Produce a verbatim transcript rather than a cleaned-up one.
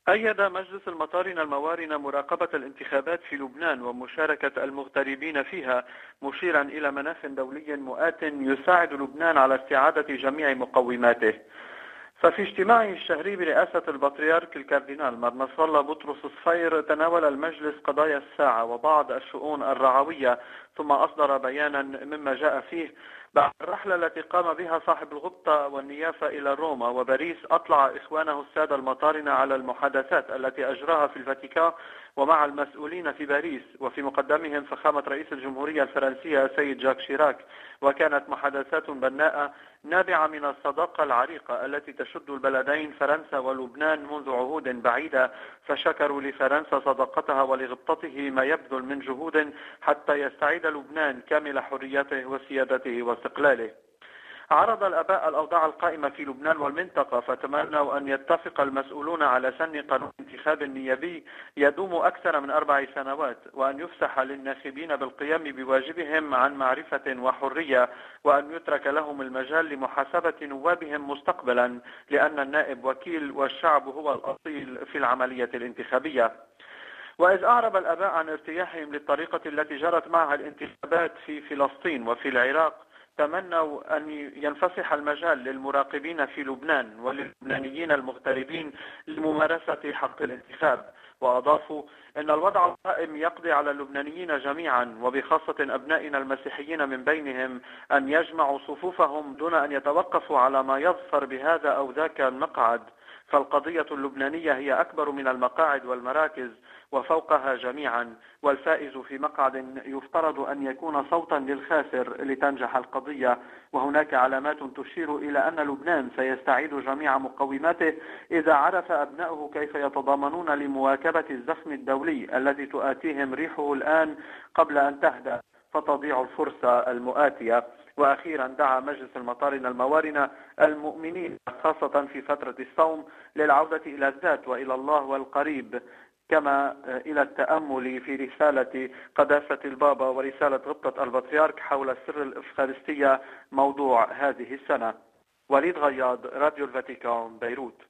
أيد مجلس المطارنة الموارنة مراقبة الانتخابات في لبنان ومشاركة المغتربين فيها، مشيرا إلى مناخ دولي مؤات يساعد لبنان على استعادة جميع مقوماته. ففي اجتماعه الشهري برئاسة البطريرك الكاردينال مر نصر الله بطرس الصفير، تناول المجلس قضايا الساعة وبعض الشؤون الرعوية، ثم أصدر بيانا مما جاء فيه: بعد الرحلة التي قام بها صاحب الغبطة والنيافة إلى روما وباريس، أطلع إخوانه السادة المطارنة على المحادثات التي أجراها في الفاتيكان ومع المسؤولين في باريس، وفي مقدمهم فخامة رئيس الجمهورية الفرنسية السيد جاك شيراك. وكانت محادثات بناءة نابعة من الصداقة العريقة التي تشد البلدين فرنسا ولبنان منذ عهود بعيدة، فشكروا لفرنسا صداقتها ولغبطته ما يبذل من جهود حتى يستعيد لبنان كامل حريته وسيادته واستقلاله. عرض الآباء الأوضاع القائمة في لبنان والمنطقة، فتمنوا أن يتفق المسؤولون على سن قانون انتخاب نيابي يدوم أكثر من أربع سنوات، وأن يفسح للناخبين بالقيام بواجبهم عن معرفة وحرية، وأن يترك لهم المجال لمحاسبة نوابهم مستقبلا، لأن النائب وكيل والشعب هو الأصيل في العملية الانتخابية. وإذ أعرب الآباء عن ارتياحهم للطريقة التي جرت معها الانتخابات في فلسطين وفي العراق، تمنوا أن ينفسح المجال للمراقبين في لبنان وللبنانيين المغتربين لممارسة حق الانتخاب. وأضافوا أن الوضع القائم يقضي على اللبنانيين جميعا، وبخاصة أبنائنا المسيحيين من بينهم، أن يجمعوا صفوفهم دون أن يتوقفوا على ما يظفر بهذا أو ذاك المقعد، فالقضية اللبنانية هي أكبر من المقاعد والمراكز وفوقها جميعا، والفائز في مقعد يفترض أن يكون صوتا للخاسر لتنجح القضية. وهناك علامات تشير إلى أن لبنان سيستعيد جميع مقوماته إذا عرف أبنائه كيف يتضامنون لمواكبة الزخم الدولي الذي تؤاتيهم ريحه الآن قبل أن تهدأ فتضيع الفرصة المؤاتية. وأخيرا دعا مجلس المطارنة الموارنة المؤمنين خاصة في فترة الصوم للعودة إلى الذات وإلى الله والقريب، كما إلى التأمل في رسالة قداسة البابا ورسالة غبطة البطريرك حول سر الإفخارستية موضوع هذه السنة. وليد غياض، راديو الفاتيكان، بيروت.